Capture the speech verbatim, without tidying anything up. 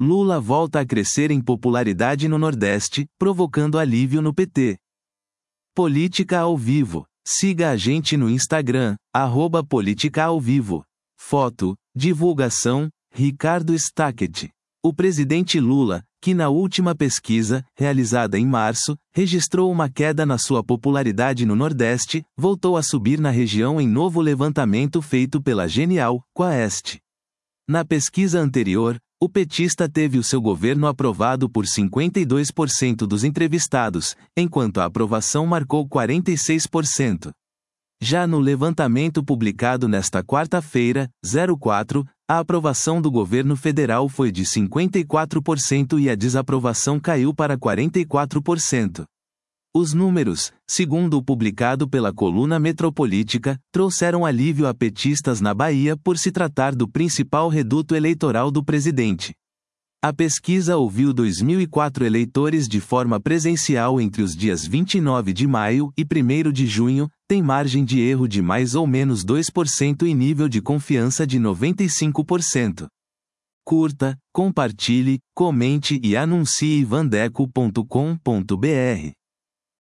Lula volta a crescer em popularidade no Nordeste, provocando alívio no P T. Política ao vivo. Siga a gente no Instagram, arroba Política ao Vivo. Foto, divulgação, Ricardo Stackett. O presidente Lula, que na última pesquisa, realizada em março, registrou uma queda na sua popularidade no Nordeste, voltou a subir na região em novo levantamento feito pela Genial Quest. Na pesquisa anterior, o petista teve o seu governo aprovado por cinquenta e dois por cento dos entrevistados, enquanto a aprovação marcou quarenta e seis por cento. Já no levantamento publicado nesta quarta-feira, quatro, a aprovação do governo federal foi de cinquenta e quatro por cento e a desaprovação caiu para quarenta e quatro por cento. Os números, segundo o publicado pela Coluna Metropolítica, trouxeram alívio a petistas na Bahia por se tratar do principal reduto eleitoral do presidente. A pesquisa ouviu dois mil e quatro eleitores de forma presencial entre os dias vinte e nove de maio e primeiro de junho, tem margem de erro de mais ou menos dois por cento e nível de confiança de noventa e cinco por cento. Curta, compartilhe, comente e anuncie vandeco ponto com ponto br.